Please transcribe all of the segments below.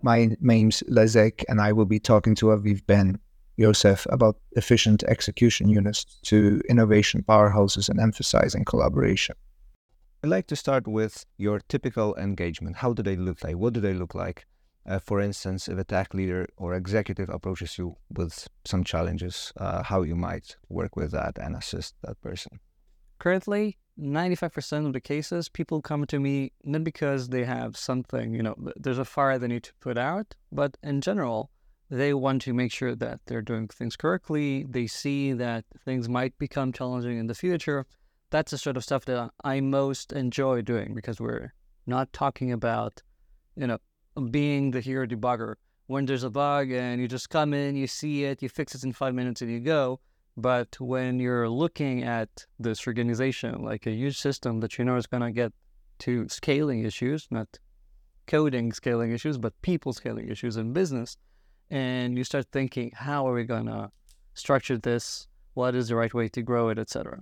My name's Lezek, and I will be talking to Aviv Ben Yosef about efficient execution units to innovation powerhouses and emphasizing collaboration. I'd like to start with your typical engagement. How do they look like? What do they look like? For instance, if a tech leader or executive approaches you with some challenges, how you might work with that and assist that person. Currently, 95% of the cases, people come to me not because they have something, there's a fire they need to put out, but in general, they want to make sure that they're doing things correctly. They see that things might become challenging in the future. That's the sort of stuff that I most enjoy doing, because we're not talking about, being the hero debugger. When there's a bug and you just come in, you see it, you fix it in 5 minutes and you go. But when you're looking at this organization, like a huge system that is going to get to scaling issues, not coding scaling issues, but people scaling issues in business, and you start thinking, how are we going to structure this? What is the right way to grow it, etc.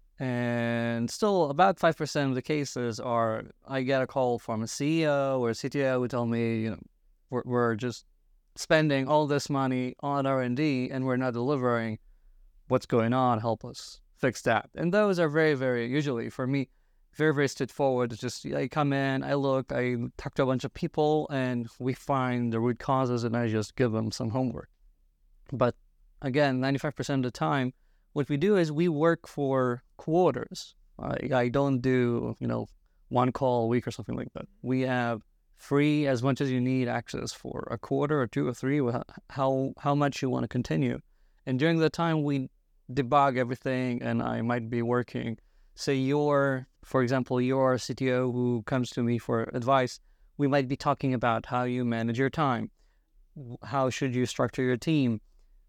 And still, about 5% of the cases are, I get a call from a CEO or a CTO who tell me, we're just spending all this money on R&D and we're not delivering. What's going on? Help us fix that. And those are very, very, usually for me, very, very straightforward. It's just, I come in, I look, I talk to a bunch of people, and we find the root causes, and I just give them some homework. But again, 95% of the time, what we do is we work for quarters. I don't do, one call a week or something like that. We have free, as much as you need, access for a quarter or 2 or 3, how much you want to continue. And during the time, we debug everything, and I might be working. Say for example, your CTO who comes to me for advice, we might be talking about how you manage your time. How should you structure your team?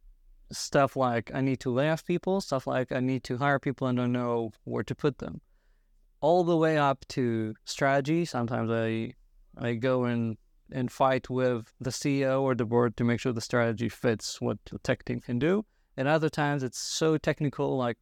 Stuff like I need to lay off people, stuff like I need to hire people and don't know where to put them. All the way up to strategy. Sometimes I go and fight with the CEO or the board to make sure the strategy fits what the tech team can do. And other times it's so technical, like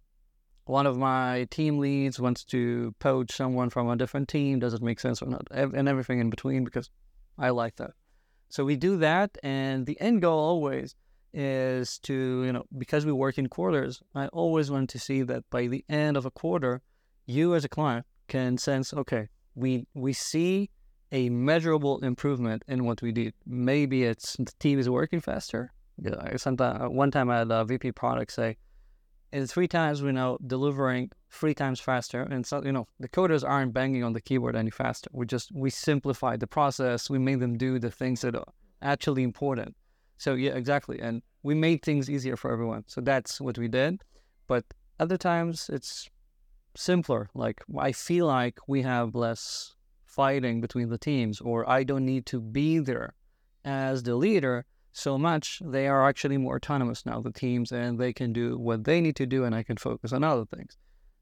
one of my team leads wants to poach someone from a different team. Does it make sense or not? And everything in between, because I like that. So we do that, and the end goal always is to, because we work in quarters, I always want to see that by the end of a quarter, you as a client can sense, okay, we see a measurable improvement in what we did. Maybe it's the team is working faster. One time I had a VP product say, in 3 times we're now delivering 3 times faster. And so, the coders aren't banging on the keyboard any faster. We simplified the process. We made them do the things that are actually important. So yeah, exactly. And we made things easier for everyone. So that's what we did. But other times it's simpler. Like I feel like we have less fighting between the teams, or I don't need to be there as the leader so much. They are actually more autonomous now, the teams, and they can do what they need to do, and I can focus on other things.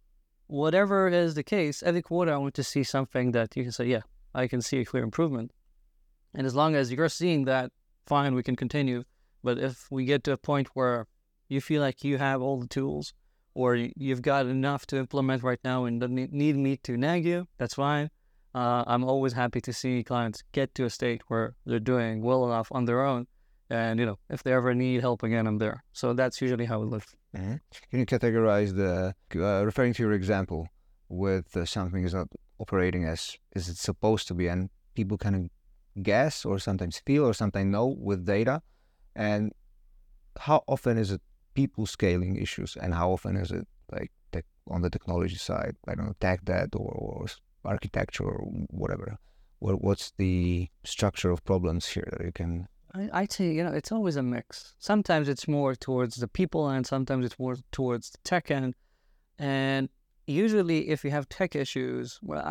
Whatever is the case, every quarter I want to see something that you can say, yeah, I can see a clear improvement. And as long as you're seeing that, fine, we can continue. But if we get to a point where you feel like you have all the tools, or you've got enough to implement right now and don't need me to nag you, that's fine. I'm always happy to see clients get to a state where they're doing well enough on their own. And, if they ever need help again, I'm there. So that's usually how it looks. Mm-hmm. Can you categorize referring to your example with something is not operating as is it supposed to be, and people can guess or sometimes feel or sometimes know with data? And how often is it people scaling issues, and how often is it like on the technology side, I don't know, tech debt or architecture or whatever? What's the structure of problems here that you can... I'd say, it's always a mix. Sometimes it's more towards the people and sometimes it's more towards the tech end. And usually if you have tech issues, well,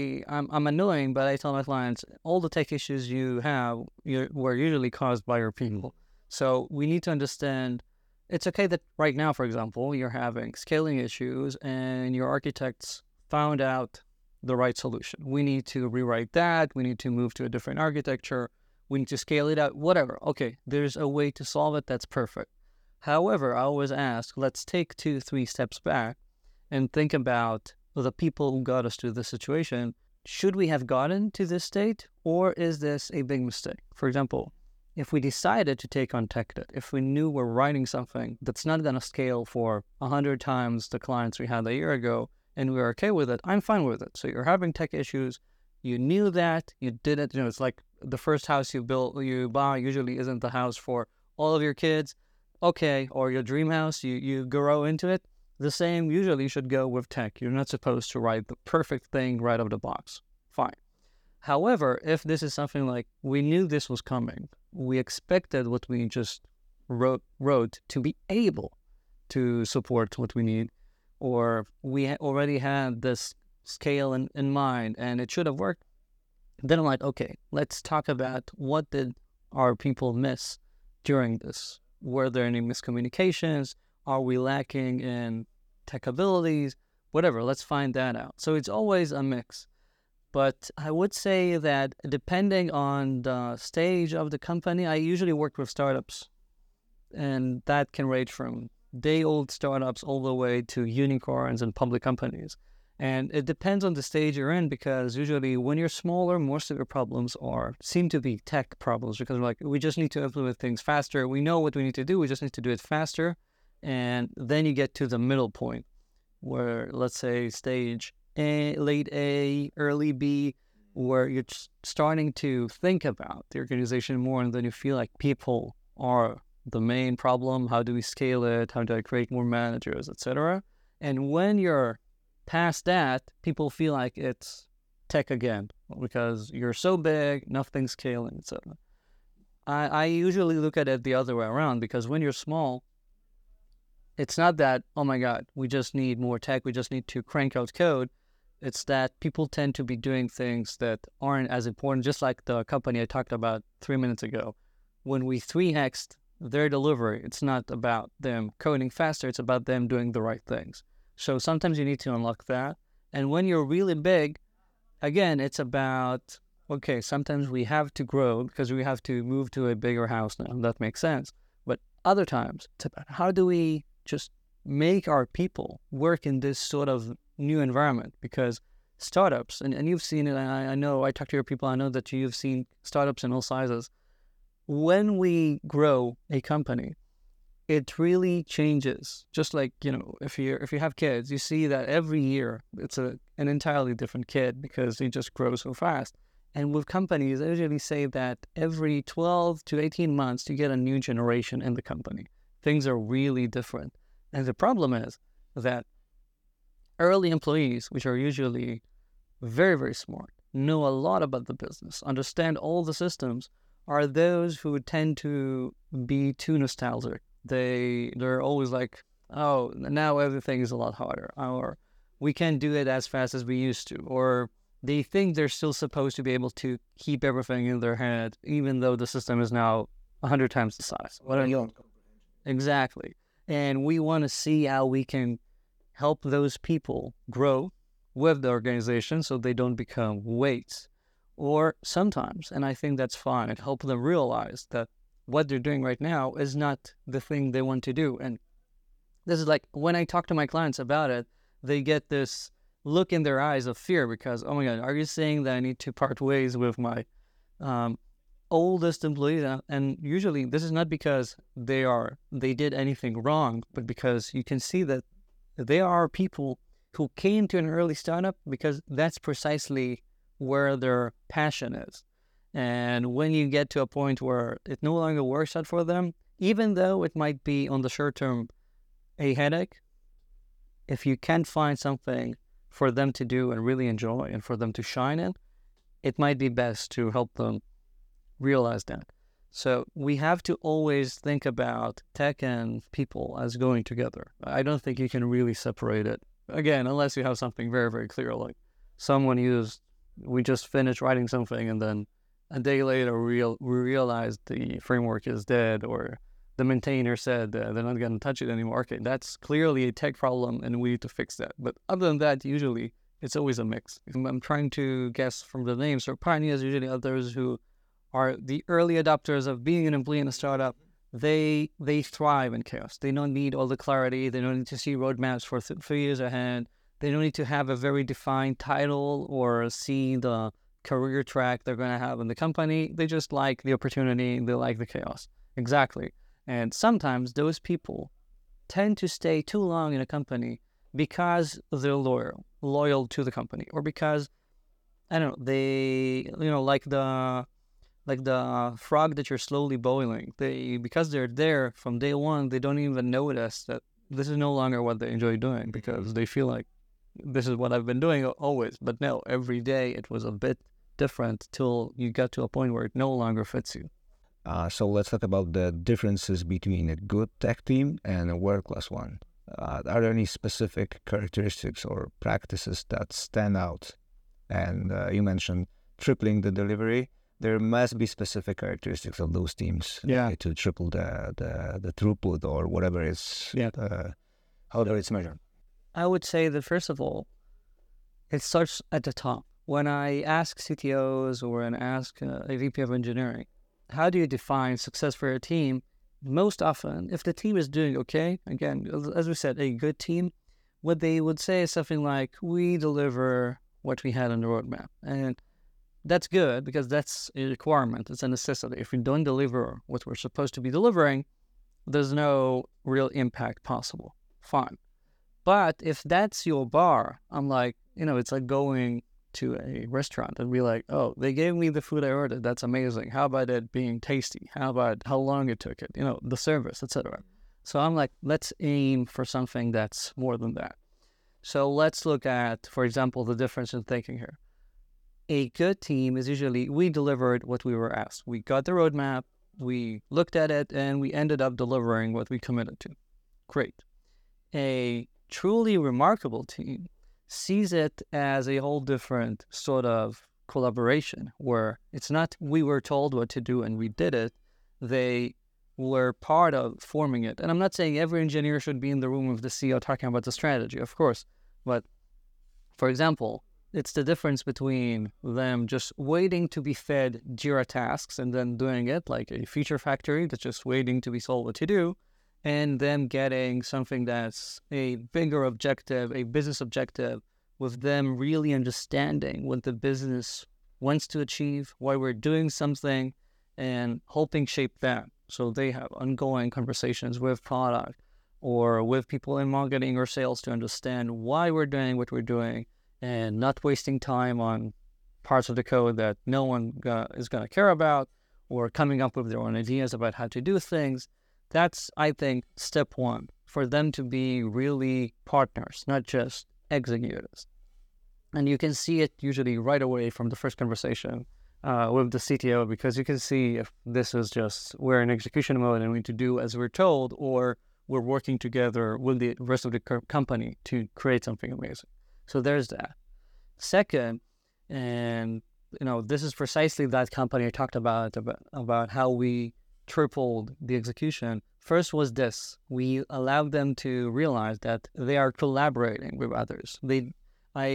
I'm annoying, but I tell my clients, all the tech issues you have were usually caused by your people. So we need to understand, it's okay that right now, for example, you're having scaling issues and your architects found out the right solution. We need to rewrite that. We need to move to a different architecture. We need to scale it out, whatever. Okay, there's a way to solve it. That's perfect. However, I always ask, let's take 2-3 steps back and think about the people who got us to this situation. should we have gotten to this state, or is this a big mistake? For example, if we decided to take on tech debt, if we knew we're writing something that's not going to scale for 100 times the clients we had a year ago, and we're okay with it, I'm fine with it. So you're having tech issues, you knew that, you did it. It's like the first house you buy usually isn't the house for all of your kids, okay, or your dream house, you grow into it. The same usually should go with tech. You're not supposed to write the perfect thing right out of the box. Fine. However, if this is something like we knew this was coming, we expected what we just wrote to be able to support what we need, or we already had this scale in mind and it should have worked, then I'm like, okay, let's talk about what did our people miss during this. Were there any miscommunications? Are we lacking in tech abilities? Whatever, let's find that out. So it's always a mix. But I would say that depending on the stage of the company, I usually work with startups. And that can range from day-old startups all the way to unicorns and public companies. And it depends on the stage you're in, because usually when you're smaller, most of your problems seem to be tech problems, because we're like, we just need to implement things faster. We know what we need to do. We just need to do it faster. And then you get to the middle point where, let's say, stage A, late A, early B, where you're starting to think about the organization more, and then you feel like people are the main problem. How do we scale it? How do I create more managers, etc.? And when you're past that, people feel like it's tech again because you're so big, nothing's scaling, etc. I usually look at it the other way around, because when you're small, it's not that, oh my God, we just need more tech, we just need to crank out code. It's that people tend to be doing things that aren't as important, just like the company I talked about 3 minutes ago. When we 3x'd their delivery, it's not about them coding faster, it's about them doing the right things. So sometimes you need to unlock that. And when you're really big, again, it's about, okay, sometimes we have to grow because we have to move to a bigger house now. That makes sense. But other times, it's about how do we just make our people work in this sort of new environment? Because startups, and you've seen it, I know, I talk to your people, I know that you've seen startups in all sizes. When we grow a company, it really changes. Just like, if you have kids, you see that every year it's an entirely different kid because they just grow so fast. And with companies, I usually say that every 12 to 18 months, you get a new generation in the company. Things are really different. And the problem is that early employees, which are usually very, very smart, know a lot about the business, understand all the systems, are those who tend to be too nostalgic. They're always like, oh, now everything is a lot harder, or we can't do it as fast as we used to, or they think they're still supposed to be able to keep everything in their head, even though the system is now 100 times the size. Exactly. And we want to see how we can help those people grow with the organization so they don't become weights. Or sometimes, and I think that's fine, and help them realize that what they're doing right now is not the thing they want to do. And this is like, when I talk to my clients about it, they get this look in their eyes of fear because, oh my God, are you saying that I need to part ways with my oldest employees? And usually this is not because they did anything wrong, but because you can see that they are people who came to an early startup because that's precisely where their passion is. And when you get to a point where it no longer works out for them, even though it might be on the short term a headache, if you can't find something for them to do and really enjoy and for them to shine in, it might be best to help them realize that. So we have to always think about tech and people as going together. I don't think you can really separate it. Again, unless you have something very, very clear, like we just finished writing something and then a day later we realized the framework is dead, or the maintainer said they're not going to touch it anymore. Okay, that's clearly a tech problem and we need to fix that. But other than that, usually it's always a mix. I'm trying to guess from the names. So pioneers usually are those who are the early adopters of being an employee in a startup. They thrive in chaos. They don't need all the clarity. They don't need to see roadmaps for 3 years ahead. They don't need to have a very defined title or see the career track they're going to have in the company. They just like the opportunity. They like the chaos. Exactly. And sometimes those people tend to stay too long in a company because they're loyal to the company, or because, I don't know, they, like the frog that you're slowly boiling. Because they're there from day one, they don't even notice that this is no longer what they enjoy doing, because they feel like this is what I've been doing always. But no, every day it was a bit different till you got to a point where it no longer fits you. So let's talk about the differences between a good tech team and a world-class one. Are there any specific characteristics or practices that stand out? And you mentioned tripling the delivery. There must be specific characteristics of those teams to triple the throughput or whatever is however it's measured. I would say that, first of all, it starts at the top. When I ask CTOs or when I ask a VP of engineering, how do you define success for a team? Most often, if the team is doing okay, again, as we said, a good team, what they would say is something like, we deliver what we had on the roadmap. And that's good, because that's a requirement. It's a necessity. If we don't deliver what we're supposed to be delivering, there's no real impact possible. Fine. But if that's your bar, I'm like, it's like going to a restaurant and be like, oh, they gave me the food I ordered. That's amazing. How about it being tasty? How about how long it took it? The service, etc. So I'm like, let's aim for something that's more than that. So let's look at, for example, the difference in thinking here. A good team is usually, we delivered what we were asked. We got the roadmap, we looked at it, and we ended up delivering what we committed to. Great. A truly remarkable team sees it as a whole different sort of collaboration, where it's not we were told what to do and we did it. They were part of forming it. And I'm not saying every engineer should be in the room with the CEO talking about the strategy, of course. But, for example, it's the difference between them just waiting to be fed Jira tasks and then doing it, like a feature factory that's just waiting to be told what to do, and them getting something that's a bigger objective, a business objective, with them really understanding what the business wants to achieve, why we're doing something, and helping shape that. So they have ongoing conversations with product or with people in marketing or sales to understand why we're doing what we're doing, and not wasting time on parts of the code that no one is going to care about, or coming up with their own ideas about how to do things. That's, I think, step one, for them to be really partners, not just executors. And you can see it usually right away from the first conversation with the CTO, because you can see if this is just, we're in execution mode and we need to do as we're told, or we're working together with the rest of the company to create something amazing. So there's that. Second, and this is precisely that company I talked about how we tripled the execution. First was this: we allowed them to realize that they are collaborating with others. How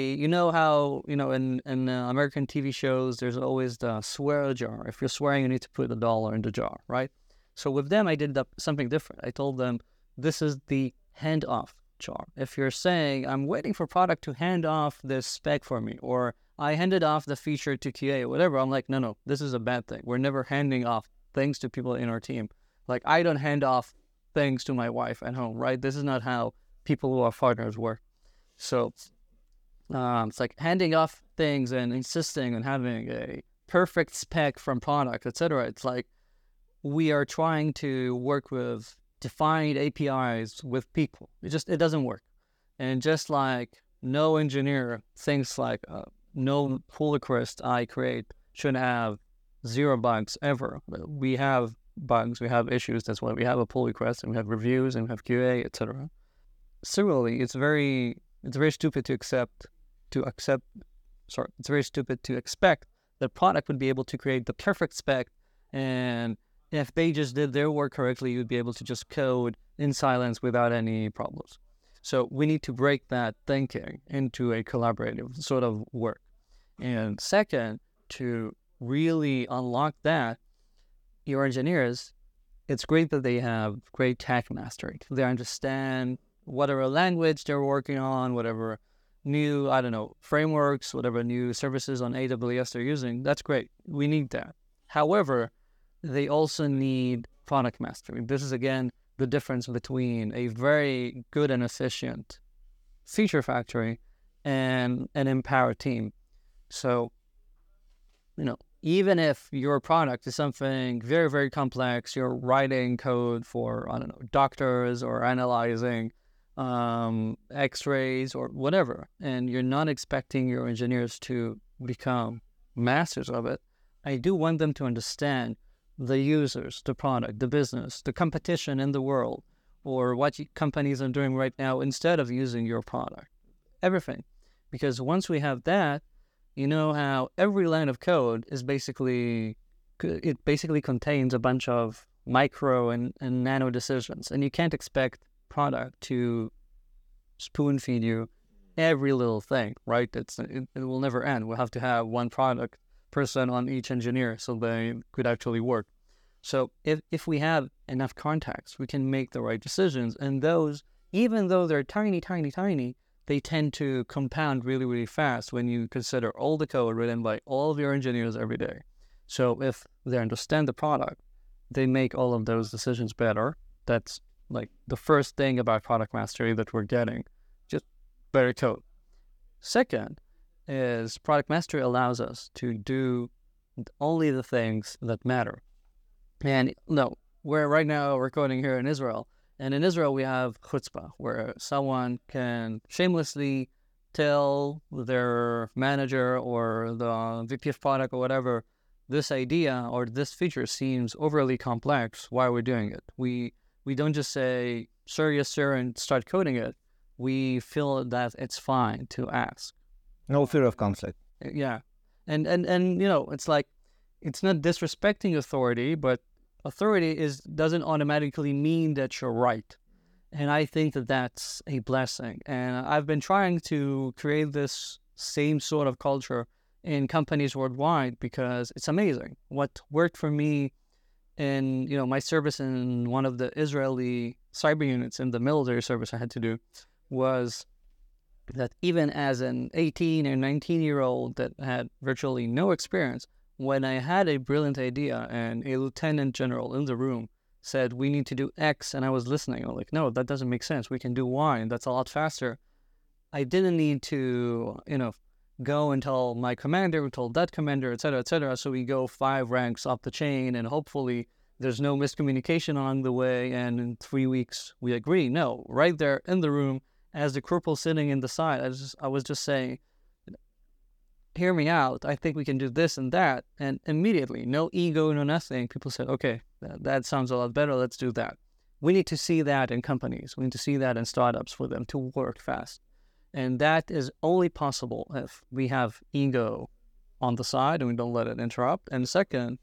in American TV shows, there's always the swear jar. If you're swearing, you need to put $1 in the jar, right? So with them, I did something different. I told them, this is the handoff jar. If you're saying, I'm waiting for product to hand off this spec for me, or I handed off the feature to QA or whatever, I'm like, no, this is a bad thing. We're never handing off things to people in our team. Like, I don't hand off things to my wife at home, right? This is not how people who are partners work. So it's like handing off things and insisting on having a perfect spec from product, etc. It's like we are trying to work with defined APIs with people. It doesn't work. And just like no engineer thinks like no pull request I create should have 0 bugs ever. We have bugs, we have issues. That's why we have a pull request, and we have reviews, and we have QA, etc. Similarly, it's very stupid to expect that product would be able to create the perfect spec, and if they just did their work correctly, you'd be able to just code in silence without any problems. So we need to break that thinking into a collaborative sort of work. And second, to really unlock that, your engineers, it's great that they have great tech mastery. They understand whatever language they're working on, whatever new, I don't know, frameworks, whatever new services on AWS they're using. That's great. We need that. However, they also need product mastery. This is, again, the difference between a very good and efficient feature factory and an empowered team. So, even if your product is something very, very complex, you're writing code for, I don't know, doctors or analyzing x-rays or whatever, and you're not expecting your engineers to become masters of it, I do want them to understand the users, the product, the business, the competition in the world, or what companies are doing right now instead of using your product. Everything. Because once we have that, you know how every line of code is basically contains a bunch of micro and nano decisions, and you can't expect product to spoon feed you every little thing, right? It will never end. We'll have to have one product person on each engineer so they could actually work. So if we have enough context, we can make the right decisions, and those, even though they're tiny, they tend to compound really, really fast when you consider all the code written by all of your engineers every day. So if they understand the product, they make all of those decisions better. That's like the first thing about product mastery that we're getting, just better code. Second is product mastery allows us to do only the things that matter. And we're right now recording here in Israel. And in Israel, we have chutzpah, where someone can shamelessly tell their manager or the VP of product or whatever, this idea or this feature seems overly complex. Why are we doing it? We don't just say, sir, yes, sir, and start coding it. We feel that it's fine to ask. No fear of conflict. Yeah. And it's like, it's not disrespecting authority, but authority doesn't automatically mean that you're right. And I think that that's a blessing. And I've been trying to create this same sort of culture in companies worldwide because it's amazing. What worked for me in, my service in one of the Israeli cyber units in the military service I had to do was that even as an 18 or 19-year-old that had virtually no experience, when I had a brilliant idea and a lieutenant general in the room said, we need to do X, and I was listening, I'm like, no, that doesn't make sense. We can do Y, and that's a lot faster. I didn't need to, go and tell my commander, we told that commander, et cetera, so we go 5 ranks up the chain, and hopefully there's no miscommunication along the way, and in 3 weeks we agree. No, right there in the room, as the corporal sitting in the side, I was just saying, hear me out. I think we can do this and that. And immediately, no ego, no nothing. People said, okay, that sounds a lot better. Let's do that. We need to see that in companies. We need to see that in startups for them to work fast. And that is only possible if we have ego on the side and we don't let it interrupt. And second,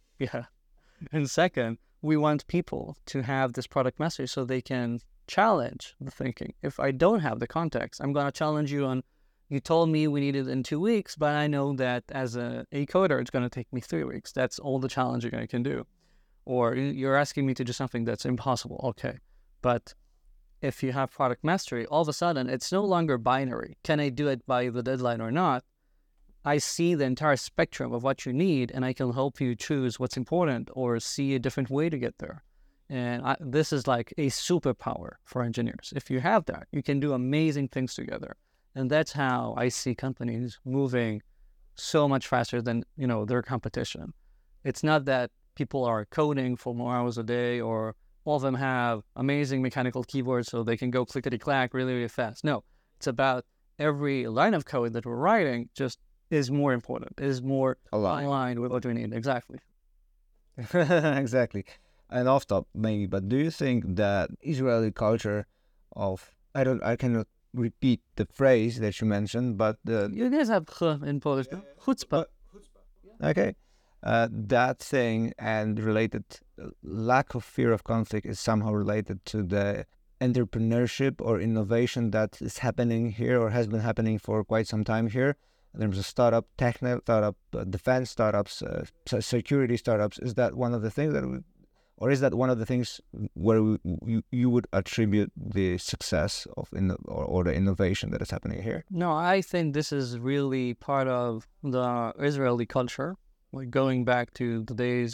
we want people to have this product mastery so they can challenge the thinking. If I don't have the context, I'm going to challenge you on, you told me we need it in 2 weeks, but I know that as a coder, it's going to take me 3 weeks. That's all the challenge I can do. Or you're asking me to do something that's impossible. Okay. But if you have product mastery, all of a sudden, it's no longer binary. Can I do it by the deadline or not? I see the entire spectrum of what you need, and I can help you choose what's important or see a different way to get there. And this is like a superpower for engineers. If you have that, you can do amazing things together. And that's how I see companies moving so much faster than, their competition. It's not that people are coding for more hours a day or all of them have amazing mechanical keyboards so they can go clickety-clack really, really fast. No, it's about every line of code that we're writing just is more important, is more aligned with what we need. Exactly. Exactly. And off top maybe, but do you think that Israeli culture of, I cannot repeat the phrase that you mentioned, but you guys have in Polish, chutzpah. Okay. That thing and related lack of fear of conflict is somehow related to the entrepreneurship or innovation that is happening here or has been happening for quite some time here. There's a startup, technical startup, defense startups, security startups. Is that one of the things that Or is that one of the things where you would attribute the success of or the innovation that is happening here? No, I think this is really part of the Israeli culture, like going back to the days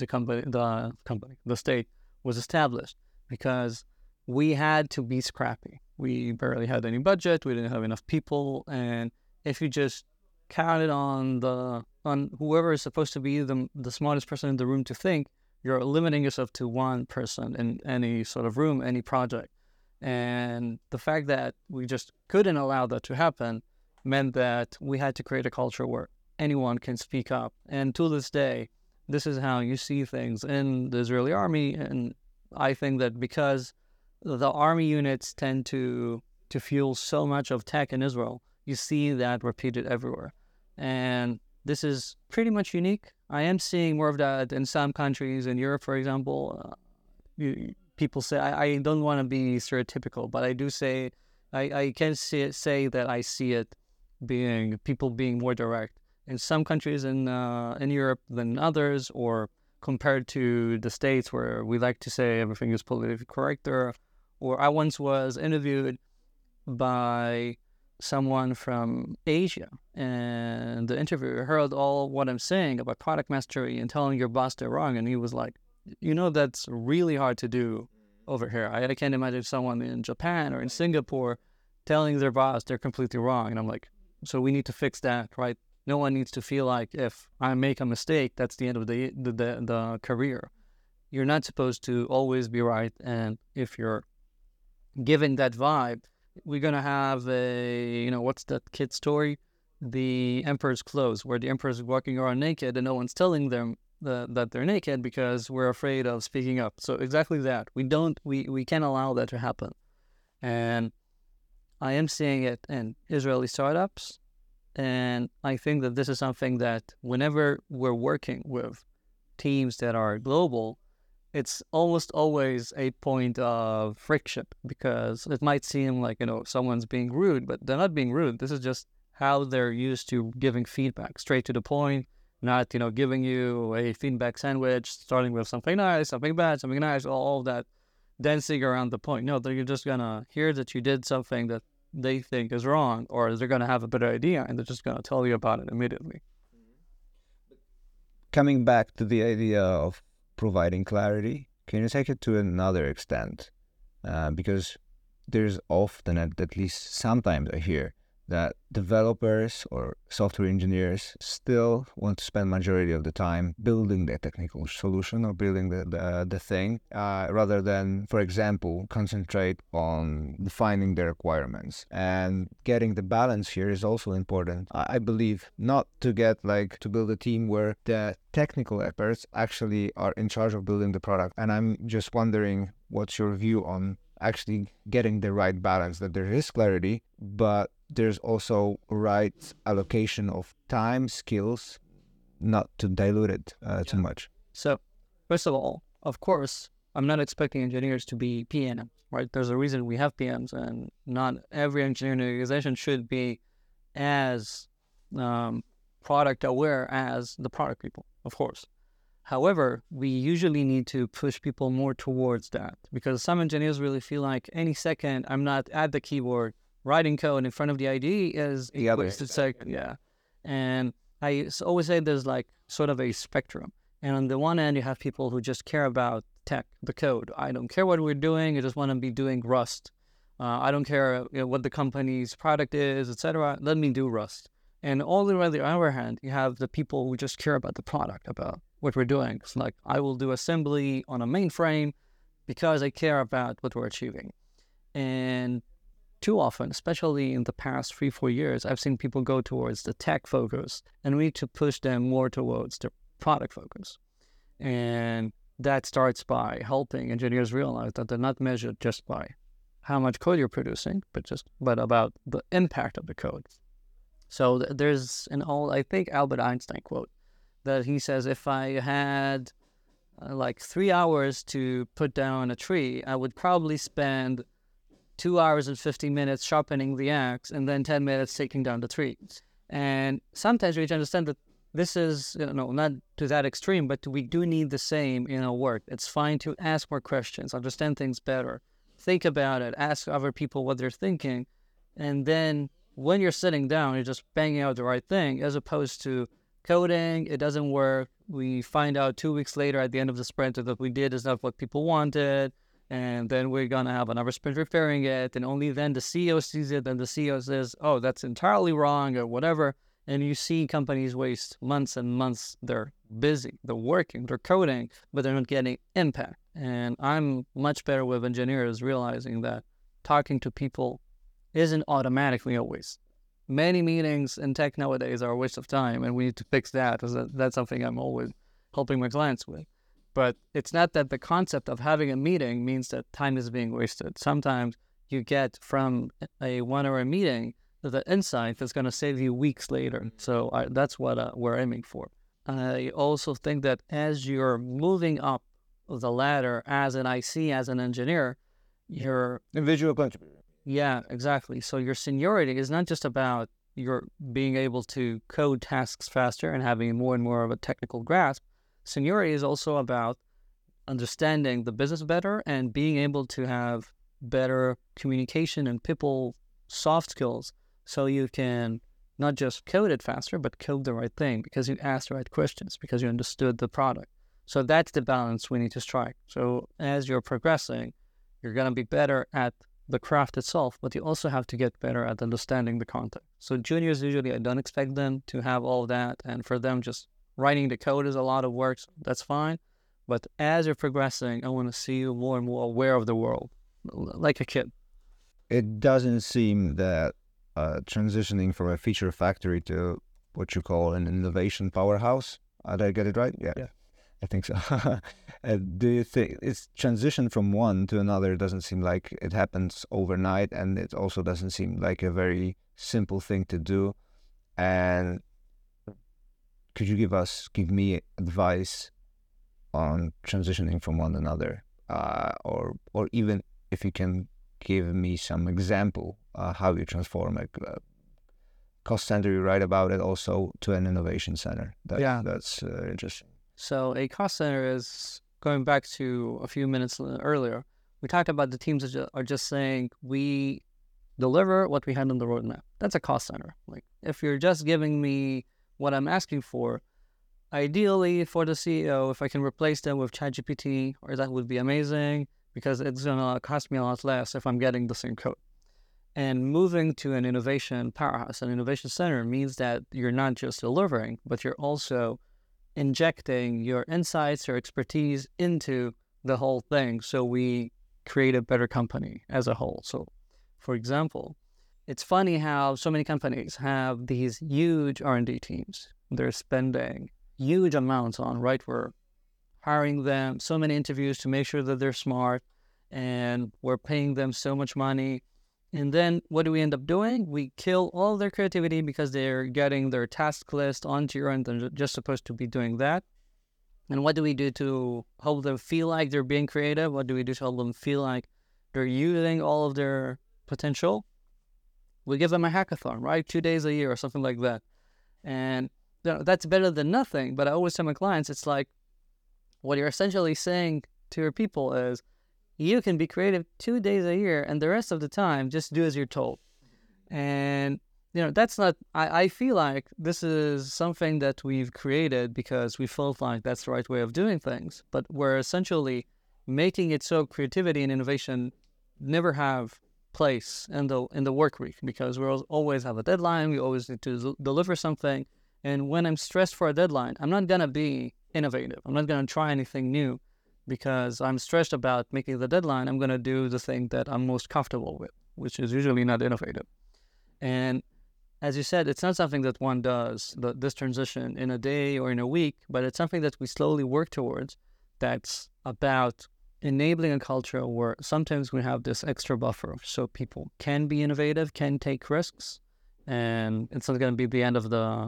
the state was established, because we had to be scrappy. We barely had any budget. We didn't have enough people, and if you just counted on whoever is supposed to be the smartest person in the room to think, you're limiting yourself to one person in any sort of room, any project. And the fact that we just couldn't allow that to happen meant that we had to create a culture where anyone can speak up. And to this day, this is how you see things in the Israeli army. And I think that because the army units tend to fuel so much of tech in Israel, you see that repeated everywhere. And this is pretty much unique. I am seeing more of that in some countries in Europe, for example. People say, I don't want to be stereotypical, but I do say, I can say that I see it people being more direct in some countries in Europe than others, or compared to the States where we like to say everything is politically correct. Or I once was interviewed by someone from Asia, and the interviewer heard all what I'm saying about product mastery and telling your boss they're wrong, and he was like, that's really hard to do over here. I can't imagine someone in Japan or in Singapore telling their boss they're completely wrong. And I'm like, so we need to fix that, right? No one needs to feel like if I make a mistake, that's the end of the career. You're not supposed to always be right, and if you're giving that vibe, we're going to have what's that kid story? The Emperor's Clothes, where the Emperor is walking around naked and no one's telling them that they're naked because we're afraid of speaking up. So exactly that. We can't allow that to happen. And I am seeing it in Israeli startups. And I think that this is something that whenever we're working with teams that are global, it's almost always a point of friction, because it might seem like, someone's being rude, but they're not being rude. This is just how they're used to giving feedback, straight to the point, not, giving you a feedback sandwich, starting with something nice, something bad, something nice, all of that, dancing around the point. No, they're just going to hear that you did something that they think is wrong, or they're going to have a better idea, and they're just going to tell you about it immediately. Coming back to the idea of providing clarity, can you take it to another extent? Because there's often, at least sometimes I hear, that developers or software engineers still want to spend majority of the time building the technical solution or building the thing, rather than, for example, concentrate on defining the requirements. And getting the balance here is also important, I believe, not to get to build a team where the technical experts actually are in charge of building the product. And I'm just wondering, what's your view on actually getting the right balance, that there is clarity, but there's also right allocation of time, skills, not to dilute it too much. So, first of all, of course, I'm not expecting engineers to be PMs, right? There's a reason we have PMs, and not every engineering organization should be as product aware as the product people, of course. However, we usually need to push people more towards that, because some engineers really feel like any second I'm not at the keyboard writing code in front of the IDE is a wasted second. Yeah. And I always say there's sort of a spectrum. And on the one end, you have people who just care about tech, the code. I don't care what we're doing. I just want to be doing Rust. I don't care what the company's product is, etc. Let me do Rust. And all the way on the other hand, you have the people who just care about the product, about what we're doing. It's like, I will do assembly on a mainframe because I care about what we're achieving. And too often, especially in the past 3-4 years, I've seen people go towards the tech focus, and we need to push them more towards the product focus. And that starts by helping engineers realize that they're not measured just by how much code you're producing, but about the impact of the code. So there's I think Albert Einstein quote that he says, if I had 3 hours to put down a tree, I would probably spend 2 hours and 15 minutes sharpening the axe and then 10 minutes taking down the tree. And sometimes we need to understand that this is, not to that extreme, but we do need the same in our work. It's fine to ask more questions, understand things better, think about it, ask other people what they're thinking, and then when you're sitting down, you're just banging out the right thing, as opposed to coding, it doesn't work. We find out 2 weeks later at the end of the sprint that what we did is not what people wanted, and then we're going to have another sprint repairing it, and only then the CEO sees it, and the CEO says, oh, that's entirely wrong, or whatever. And you see companies waste months and months. They're busy, they're working, they're coding, but they're not getting impact. And I'm much better with engineers realizing that talking to people isn't automatically a waste. Many meetings in tech nowadays are a waste of time, and we need to fix that, because that's something I'm always helping my clients with. But it's not that the concept of having a meeting means that time is being wasted. Sometimes you get from a 1 hour meeting the insight that's going to save you weeks later. So that's what we're aiming for. I also think that as you're moving up the ladder as an IC, as an engineer, you're... Individual contributor. Yeah, exactly. So your seniority is not just about your being able to code tasks faster and having more and more of a technical grasp. Seniority is also about understanding the business better and being able to have better communication and people soft skills, so you can not just code it faster, but code the right thing because you asked the right questions, because you understood the product. So that's the balance we need to strike. So as you're progressing, you're going to be better at the craft itself, but you also have to get better at understanding the content. So juniors, usually I don't expect them to have all of that. And for them, just writing the code is a lot of work. So that's fine. But as you're progressing, I want to see you more and more aware of the world, like a kid. It doesn't seem that transitioning from a feature factory to what you call an innovation powerhouse. Did I get it right? Yeah. I think so. Do you think it's transition from one to another doesn't seem like it happens overnight, and it also doesn't seem like a very simple thing to do? And could you give me advice on transitioning from one to another, or even if you can give me some example how you transform a cost center, you write about it, also to an innovation center. That's interesting. So a cost center is, going back to a few minutes earlier, we talked about the teams that are just saying, we deliver what we had on the roadmap. That's a cost center. Like, if you're just giving me what I'm asking for, ideally for the CEO, if I can replace them with ChatGPT, or that would be amazing, because it's going to cost me a lot less if I'm getting the same code. And moving to an innovation powerhouse, an innovation center, means that you're not just delivering, but you're also injecting your insights, your expertise into the whole thing, so we create a better company as a whole. So, for example, it's funny how so many companies have these huge R&D teams. They're spending huge amounts on, right? We're hiring them, so many interviews to make sure that they're smart, and we're paying them so much money. And then what do we end up doing? We kill all their creativity because they're getting their task list on Jira and they're just supposed to be doing that. And what do we do to help them feel like they're being creative? What do we do to help them feel like they're using all of their potential? We give them a hackathon, right? 2 days a year or something like that. And that's better than nothing. But I always tell my clients, it's like, what you're essentially saying to your people is, you can be creative 2 days a year, and the rest of the time, just do as you're told. And, that's not, I feel like this is something that we've created because we felt like that's the right way of doing things. But we're essentially making it so creativity and innovation never have place in the work week, because we always have a deadline. We always need to deliver something. And when I'm stressed for a deadline, I'm not going to be innovative. I'm not going to try anything new. Because I'm stressed about making the deadline, I'm going to do the thing that I'm most comfortable with, which is usually not innovative. And as you said, it's not something that one does, this transition, in a day or in a week, but it's something that we slowly work towards, that's about enabling a culture where sometimes we have this extra buffer so people can be innovative, can take risks, and it's not going to be the end of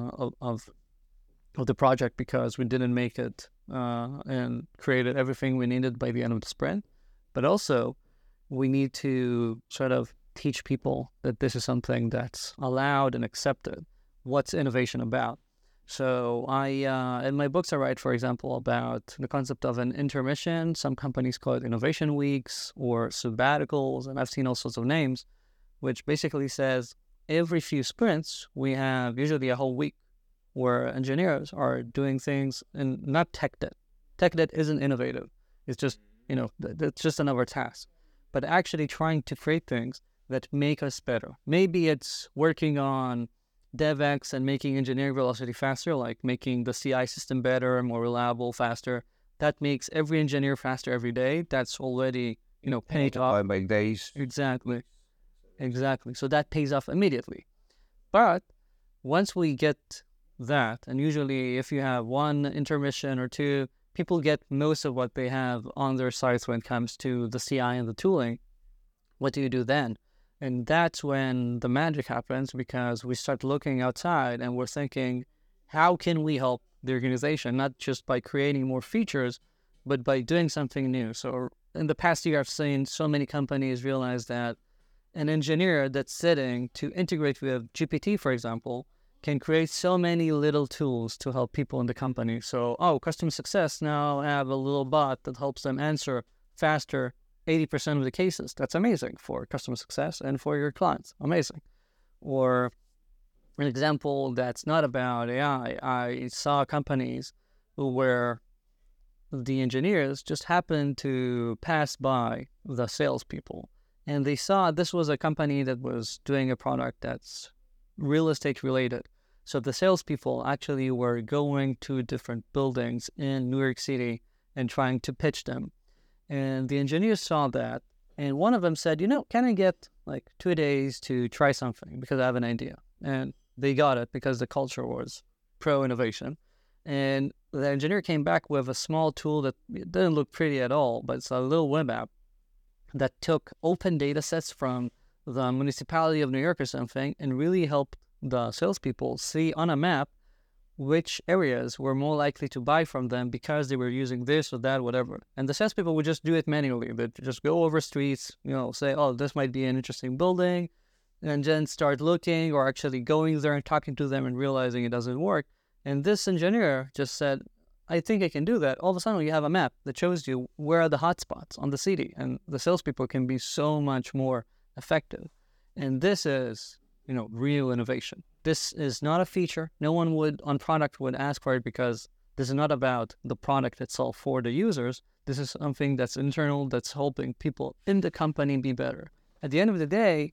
the project because we didn't make it and created everything we needed by the end of the sprint. But also, we need to sort of teach people that this is something that's allowed and accepted. What's innovation about? So in my books, I write, for example, about the concept of an intermission. Some companies call it innovation weeks or sabbaticals, and I've seen all sorts of names, which basically says every few sprints, we have usually a whole week where engineers are doing things and not tech debt. Tech debt isn't innovative. It's just, it's just another task. But actually trying to create things that make us better. Maybe it's working on DevX and making engineering velocity faster, like making the CI system better, more reliable, faster. That makes every engineer faster every day. That's already, paid off. By days. Exactly. So that pays off immediately. But once we get that, and usually if you have one intermission or two, people get most of what they have on their sites when it comes to the CI and the tooling. What do you do then? And that's when the magic happens, because we start looking outside and we're thinking, how can we help the organization? Not just by creating more features, but by doing something new. So in the past year, I've seen so many companies realize that an engineer that's sitting to integrate with GPT, for example, can create so many little tools to help people in the company. So, customer success now have a little bot that helps them answer faster 80% of the cases. That's amazing for customer success and for your clients. Amazing. Or an example that's not about AI, I saw companies where the engineers just happened to pass by the salespeople, and they saw this was a company that was doing a product that's real estate related. So the salespeople actually were going to different buildings in New York City and trying to pitch them. And the engineers saw that, and one of them said, can I get like 2 days to try something because I have an idea? And they got it because the culture was pro-innovation. And the engineer came back with a small tool that didn't look pretty at all, but it's a little web app that took open data sets from the municipality of New York or something and really helped the salespeople see on a map which areas were more likely to buy from them because they were using this or that, whatever. And the salespeople would just do it manually. They'd just go over streets, say, this might be an interesting building, and then start looking or actually going there and talking to them and realizing it doesn't work. And this engineer just said, I think I can do that. All of a sudden, you have a map that shows you where are the hotspots on the city, and the salespeople can be so much more effective. And this is, real innovation. This is not a feature. No one on product would ask for it, because this is not about the product itself for the users. This is something that's internal, that's helping people in the company be better. At the end of the day,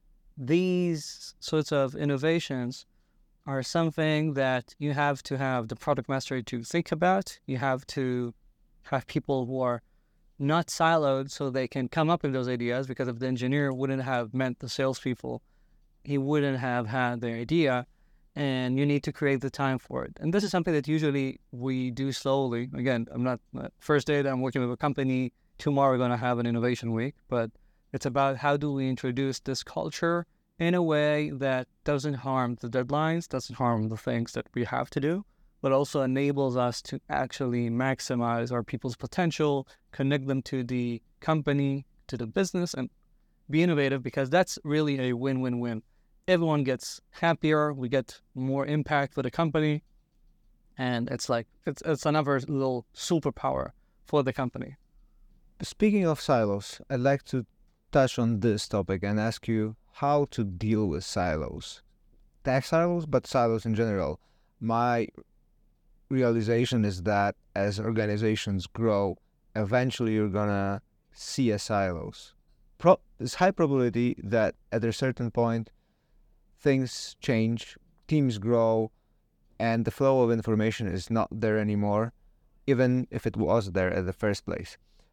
these sorts of innovations are something that you have to have the product mastery to think about. You have to have people who are not siloed so they can come up with those ideas, because if the engineer wouldn't have met the salespeople, he wouldn't have had the idea, and you need to create the time for it. And this is something that usually we do slowly. Again, I'm not, first day that I'm working with a company, tomorrow we're going to have an innovation week, but it's about how do we introduce this culture in a way that doesn't harm the deadlines, doesn't harm the things that we have to do, but also enables us to actually maximize our people's potential, connect them to the company, to the business, and be innovative, because that's really a win-win-win. Everyone gets happier, we get more impact for the company, and it's another little superpower for the company. Speaking of silos, I'd like to touch on this topic and ask you how to deal with silos. Tech silos, but silos in general. My realization is that as organizations grow, eventually you're gonna see a silos. There's high probability that at a certain point, things change, teams grow, and the flow of information is not there anymore, even if it was there at the first place.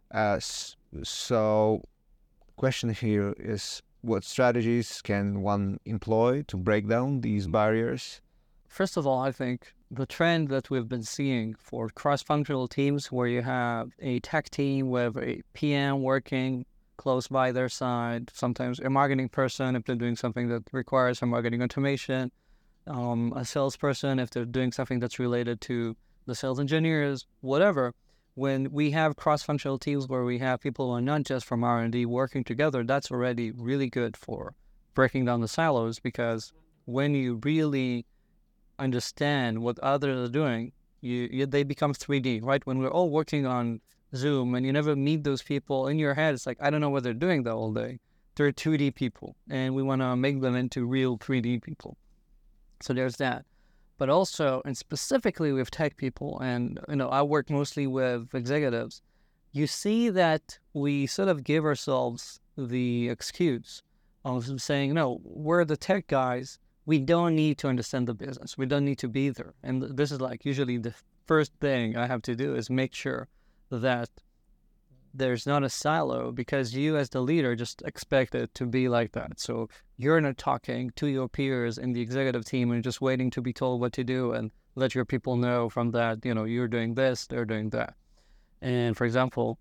So, question here is, what strategies can one employ to break down these barriers? First of all, I think the trend that we've been seeing for cross-functional teams, where you have a tech team with a PM working close by their side, sometimes a marketing person if they're doing something that requires some marketing automation, a salesperson if they're doing something that's related to the sales engineers, whatever. When we have cross-functional teams where we have people who are not just from R&D working together, that's already really good for breaking down the silos, because when you really understand what others are doing, they become 3D, right? When we're all working on Zoom and you never meet those people, in your head, it's like, I don't know what they're doing the whole day. They're 2D people, and we want to make them into real 3D people. So there's that. But also, and specifically with tech people, and I work mostly with executives, you see that we sort of give ourselves the excuse of saying, no, we're the tech guys. We don't need to understand the business. We don't need to be there. And this is like usually the first thing I have to do is make sure that there's not a silo, because you as the leader just expect it to be like that. So you're not talking to your peers in the executive team and just waiting to be told what to do and let your people know from that, you're doing this, they're doing that. And for example,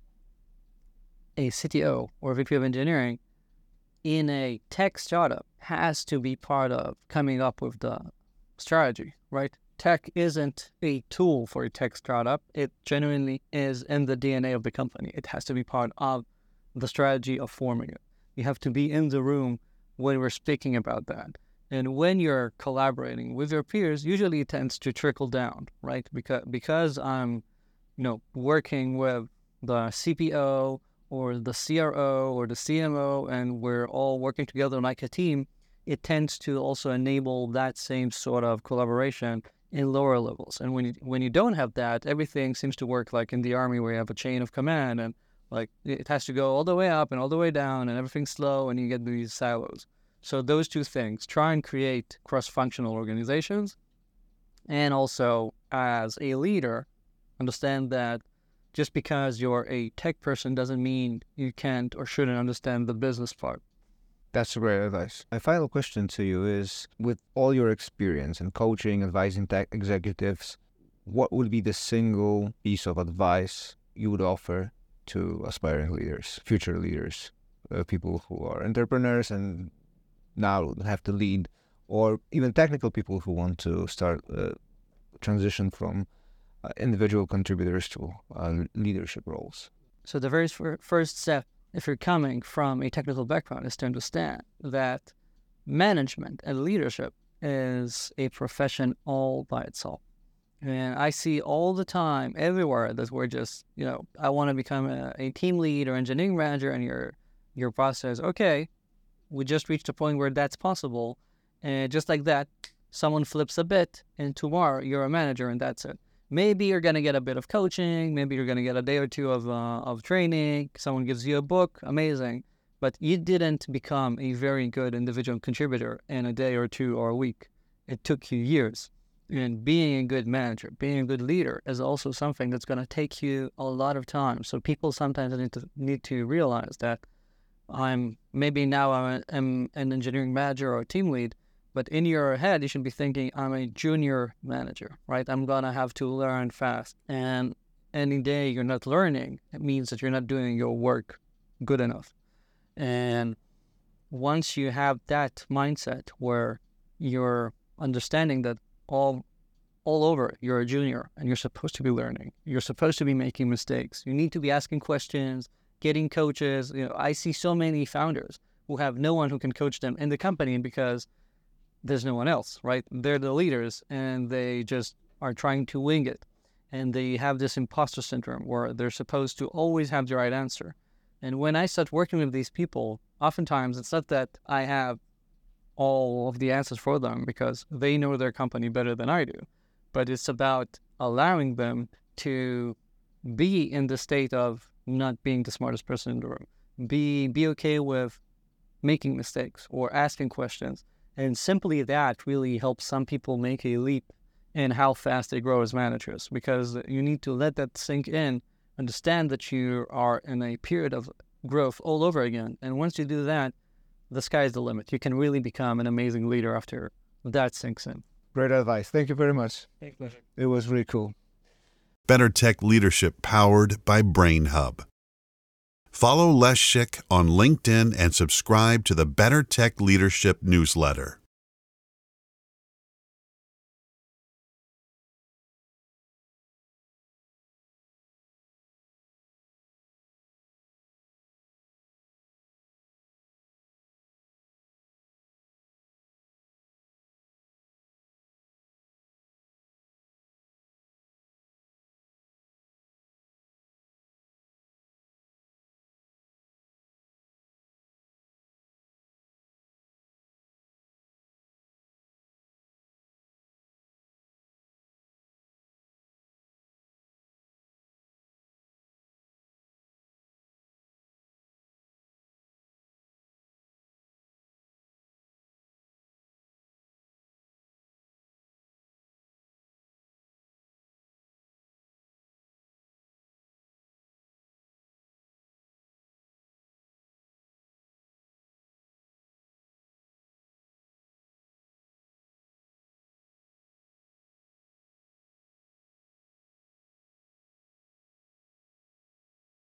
a CTO or VP of engineering in a tech startup has to be part of coming up with the strategy, right? Tech isn't a tool for a tech startup. It genuinely is in the DNA of the company. It has to be part of the strategy of forming it. You have to be in the room when we're speaking about that. And when you're collaborating with your peers, usually it tends to trickle down, right? Because I'm, working with the CPO or the CRO or the CMO, and we're all working together like a team, it tends to also enable that same sort of collaboration in lower levels. And when you don't have that, everything seems to work like in the army, where you have a chain of command, and like it has to go all the way up and all the way down, and everything's slow, and you get these silos. So those two things, try and create cross-functional organizations, and also as a leader, understand that just because you're a tech person doesn't mean you can't or shouldn't understand the business part. That's great advice. My final question to you is, with all your experience in coaching, advising tech executives, what would be the single piece of advice you would offer to aspiring leaders, future leaders, people who are entrepreneurs and now have to lead, or even technical people who want to start transition from individual contributors to leadership roles? So the very first step, if you're coming from a technical background, is to understand that management and leadership is a profession all by itself. And I see all the time, everywhere, that we're just, I want to become a team lead or engineering manager, and your boss says, okay, we just reached a point where that's possible. And just like that, someone flips a bit, and tomorrow you're a manager, and that's it. Maybe you're going to get a bit of coaching. Maybe you're going to get a day or two of training. Someone gives you a book. Amazing. But you didn't become a very good individual contributor in a day or two or a week. It took you years. And being a good manager, being a good leader is also something that's going to take you a lot of time. So people sometimes need to realize that I'm an engineering manager or a team lead, but in your head, you should be thinking, I'm a junior manager, right? I'm going to have to learn fast. And any day you're not learning, it means that you're not doing your work good enough. And once you have that mindset where you're understanding that all over, you're a junior and you're supposed to be learning. You're supposed to be making mistakes. You need to be asking questions, getting coaches. I see so many founders who have no one who can coach them in the company because there's no one else, right? They're the leaders, and they just are trying to wing it. And they have this imposter syndrome where they're supposed to always have the right answer. And when I start working with these people, oftentimes it's not that I have all of the answers for them because they know their company better than I do, but it's about allowing them to be in the state of not being the smartest person in the room. Be okay with making mistakes or asking questions. And simply that really helps some people make a leap in how fast they grow as managers, because you need to let that sink in, understand that you are in a period of growth all over again. And once you do that, the sky's the limit. You can really become an amazing leader after that sinks in. Great advice. Thank you very much. Thank you. It was really cool. Better Tech Leadership, powered by BrainHub. Follow Les Schick on LinkedIn and subscribe to the Better Tech Leadership newsletter.